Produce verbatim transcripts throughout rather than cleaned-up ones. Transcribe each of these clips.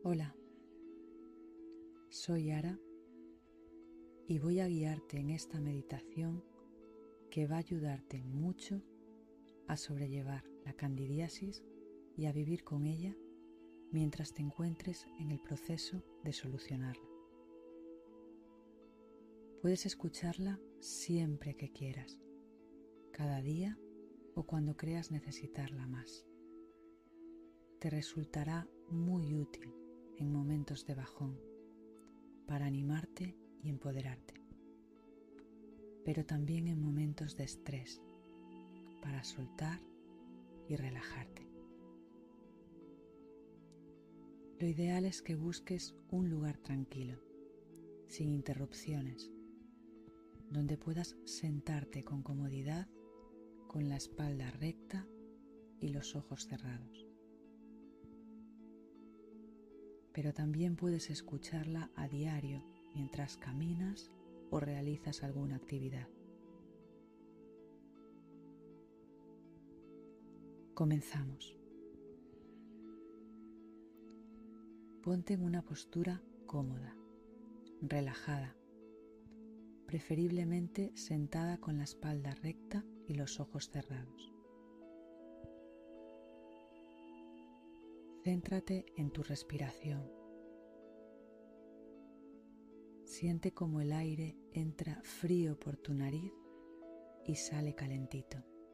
Hola, soy Ara y voy a guiarte en esta meditación que va a ayudarte mucho a sobrellevar la candidiasis y a vivir con ella mientras te encuentres en el proceso de solucionarla. Puedes escucharla siempre que quieras, cada día o cuando creas necesitarla más. Te resultará muy útil en momentos de bajón para animarte y empoderarte, pero también en momentos de estrés para soltar y relajarte. Lo ideal es que busques un lugar tranquilo, sin interrupciones, donde puedas sentarte con comodidad, con la espalda recta y los ojos cerrados. Pero también puedes escucharla a diario mientras caminas o realizas alguna actividad. Comenzamos. Ponte en una postura cómoda, relajada, preferiblemente sentada con la espalda recta y los ojos cerrados. Céntrate en tu respiración. Siente cómo el aire entra frío por tu nariz y sale calentito.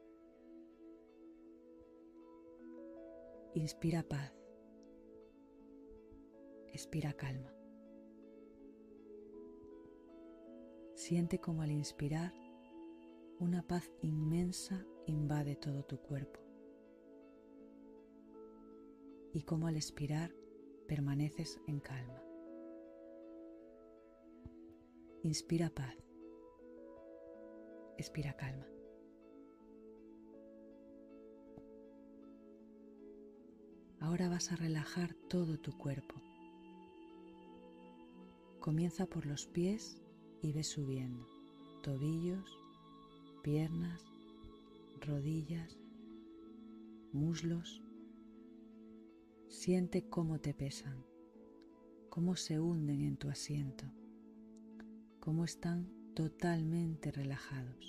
Inspira paz. Expira calma. Siente cómo al inspirar una paz inmensa invade todo tu cuerpo y cómo al expirar permaneces en calma. Inspira paz. Expira calma. Ahora vas a relajar todo tu cuerpo. Comienza por los pies y ve subiendo. Tobillos, piernas, rodillas, muslos. Siente cómo te pesan, cómo se hunden en tu asiento, cómo están totalmente relajados.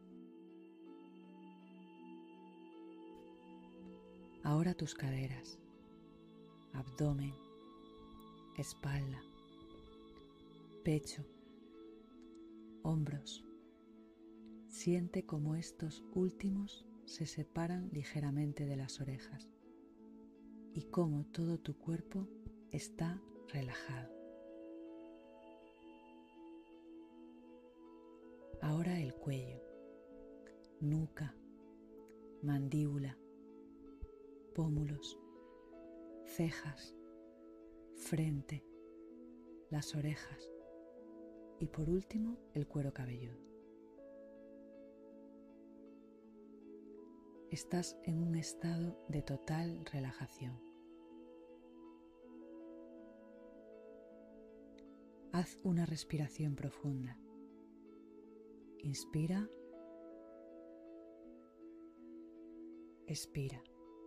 Ahora tus caderas, abdomen, espalda, pecho, hombros. Siente cómo estos últimos se separan ligeramente de las orejas y cómo todo tu cuerpo está relajado. Ahora el cuello, nuca, mandíbula, pómulos, cejas, frente, las orejas y por último el cuero cabelludo. Estás en un estado de total relajación. Haz una respiración profunda. Inspira. Expira.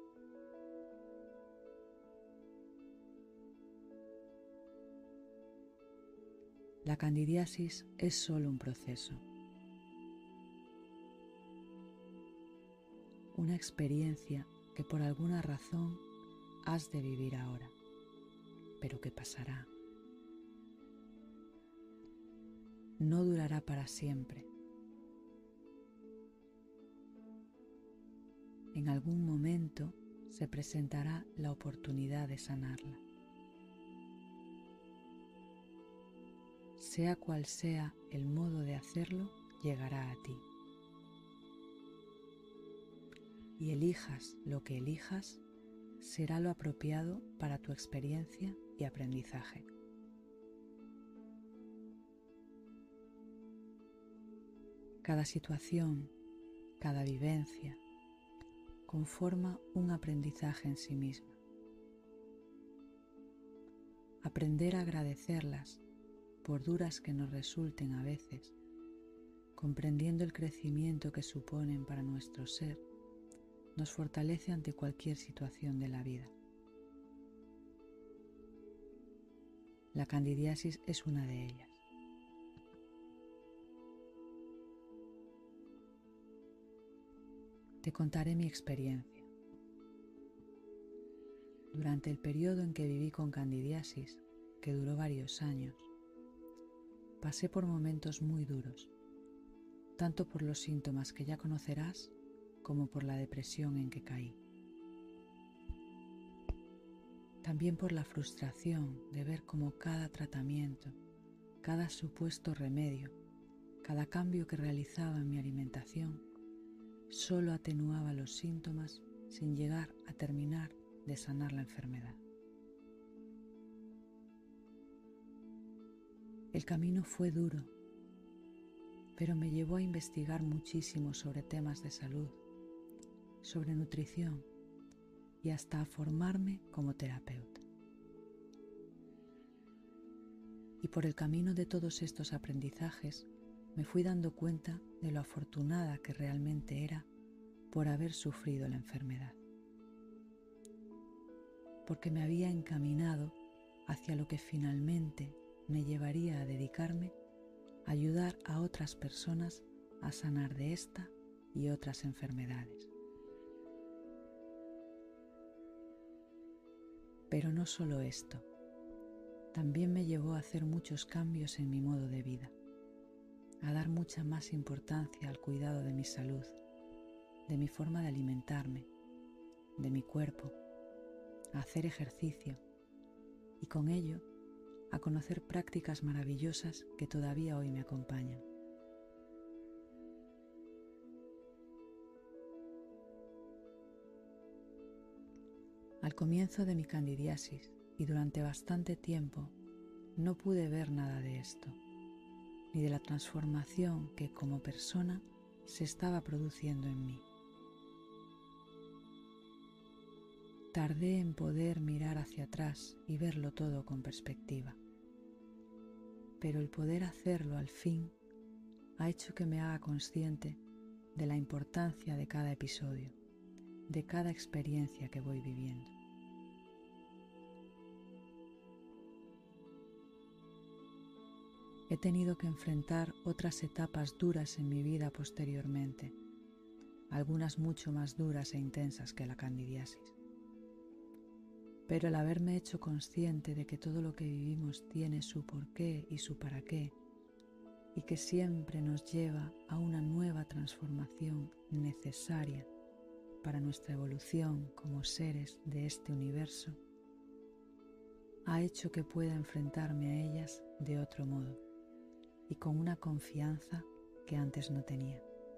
La candidiasis es solo un proceso, una experiencia que por alguna razón has de vivir ahora, pero que pasará. No durará para siempre. En algún momento se presentará la oportunidad de sanarla. Sea cual sea el modo de hacerlo, llegará a ti. Y elijas lo que elijas, será lo apropiado para tu experiencia y aprendizaje. Cada situación, cada vivencia, conforma un aprendizaje en sí misma. Aprender a agradecerlas, por duras que nos resulten a veces, comprendiendo el crecimiento que suponen para nuestro ser, nos fortalece ante cualquier situación de la vida. La candidiasis es una de ellas. Te contaré mi experiencia. Durante el periodo en que viví con candidiasis, que duró varios años, pasé por momentos muy duros, tanto por los síntomas que ya conocerás como por la depresión en que caí. También por la frustración de ver cómo cada tratamiento, cada supuesto remedio, cada cambio que realizaba en mi alimentación, solo atenuaba los síntomas sin llegar a terminar de sanar la enfermedad. El camino fue duro, pero me llevó a investigar muchísimo sobre temas de salud, sobre nutrición y hasta a formarme como terapeuta. Y por el camino de todos estos aprendizajes me fui dando cuenta de lo afortunada que realmente era por haber sufrido la enfermedad, porque me había encaminado hacia lo que finalmente me llevaría a dedicarme a ayudar a otras personas a sanar de esta y otras enfermedades. Pero no solo esto, también me llevó a hacer muchos cambios en mi modo de vida, a dar mucha más importancia al cuidado de mi salud, de mi forma de alimentarme, de mi cuerpo, a hacer ejercicio y con ello a conocer prácticas maravillosas que todavía hoy me acompañan. Al comienzo de mi candidiasis y durante bastante tiempo no pude ver nada de esto, ni de la transformación que como persona se estaba produciendo en mí. Tardé en poder mirar hacia atrás y verlo todo con perspectiva, pero el poder hacerlo al fin ha hecho que me haga consciente de la importancia de cada episodio, de cada experiencia que voy viviendo. He tenido que enfrentar otras etapas duras en mi vida posteriormente, algunas mucho más duras e intensas que la candidiasis. Pero el haberme hecho consciente de que todo lo que vivimos tiene su porqué y su para qué, y que siempre nos lleva a una nueva transformación necesaria para nuestra evolución como seres de este universo, ha hecho que pueda enfrentarme a ellas de otro modo y con una confianza que antes no tenía.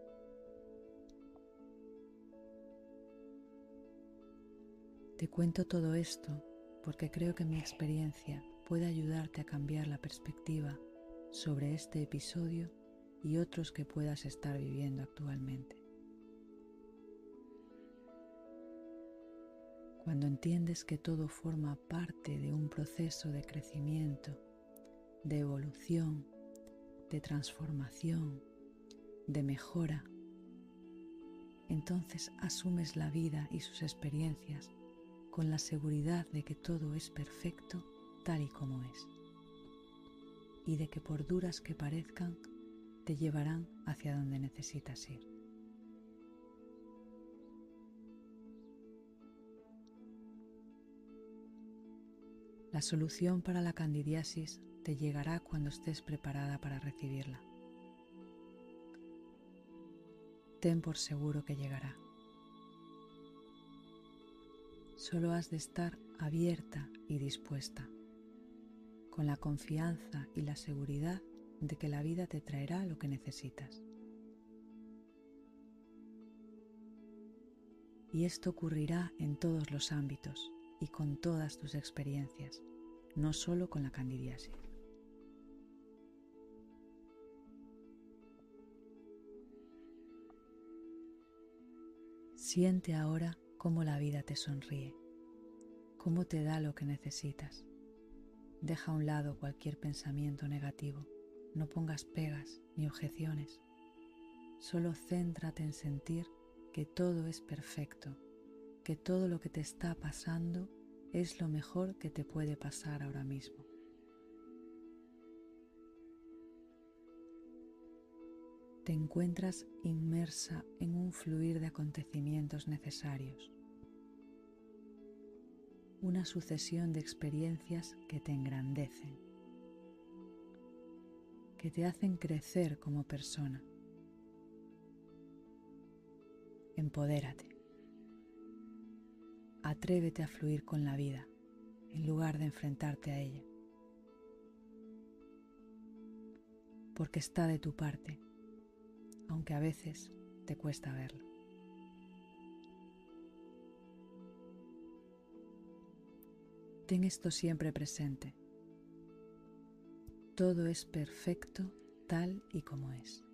Te cuento todo esto porque creo que mi experiencia puede ayudarte a cambiar la perspectiva sobre este episodio y otros que puedas estar viviendo actualmente. Cuando entiendes que todo forma parte de un proceso de crecimiento, de evolución, de transformación, de mejora, entonces asumes la vida y sus experiencias con la seguridad de que todo es perfecto tal y como es, y de que por duras que parezcan, te llevarán hacia donde necesitas ir. La solución para la candidiasis te llegará cuando estés preparada para recibirla. Ten por seguro que llegará. Solo has de estar abierta y dispuesta, con la confianza y la seguridad de que la vida te traerá lo que necesitas. Y esto ocurrirá en todos los ámbitos y con todas tus experiencias, no solo con la candidiasis. Siente ahora cómo la vida te sonríe, cómo te da lo que necesitas. Deja a un lado cualquier pensamiento negativo, no pongas pegas ni objeciones. Solo céntrate en sentir que todo es perfecto, que todo lo que te está pasando es lo mejor que te puede pasar ahora mismo. Te encuentras inmersa en un fluir de acontecimientos necesarios, una sucesión de experiencias que te engrandecen, que te hacen crecer como persona. Empodérate. Atrévete a fluir con la vida en lugar de enfrentarte a ella, porque está de tu parte, aunque a veces te cuesta verlo. Ten esto siempre presente. Todo es perfecto tal y como es.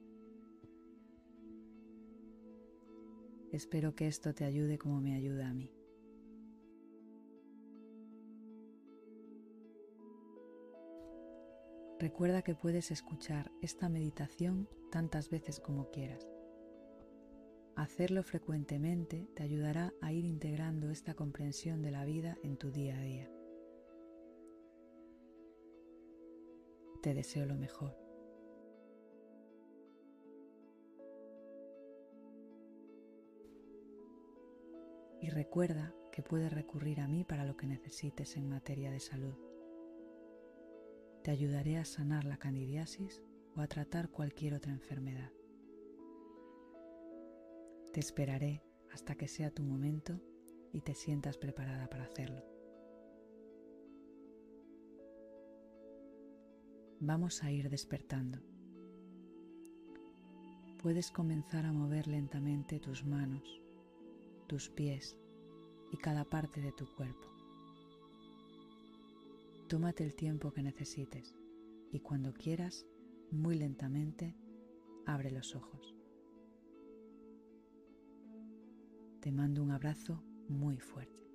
Espero que esto te ayude como me ayuda a mí. Recuerda que puedes escuchar esta meditación tantas veces como quieras. Hacerlo frecuentemente te ayudará a ir integrando esta comprensión de la vida en tu día a día. Te deseo lo mejor. Y recuerda que puedes recurrir a mí para lo que necesites en materia de salud. Te ayudaré a sanar la candidiasis o a tratar cualquier otra enfermedad. Te esperaré hasta que sea tu momento y te sientas preparada para hacerlo. Vamos a ir despertando. Puedes comenzar a mover lentamente tus manos, tus pies y cada parte de tu cuerpo. Tómate el tiempo que necesites y cuando quieras, muy lentamente, abre los ojos. Te mando un abrazo muy fuerte.